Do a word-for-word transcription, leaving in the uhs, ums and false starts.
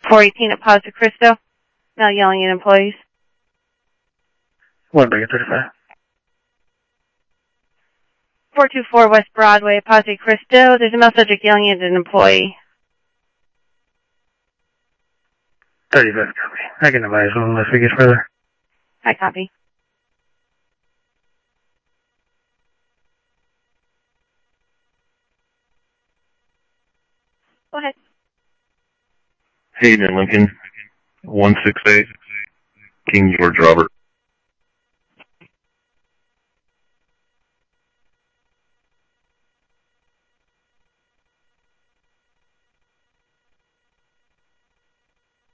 four eighteen at Plaza Cristo. Now yelling at employees. one Beacon thirty-five. four two four West Broadway, Plaza Cristo. There's a male subject yelling at an employee. thirty-five, copy. I can advise them unless we get further. I copy. Go ahead. Hayden and Lincoln, one six eight, King George Robert.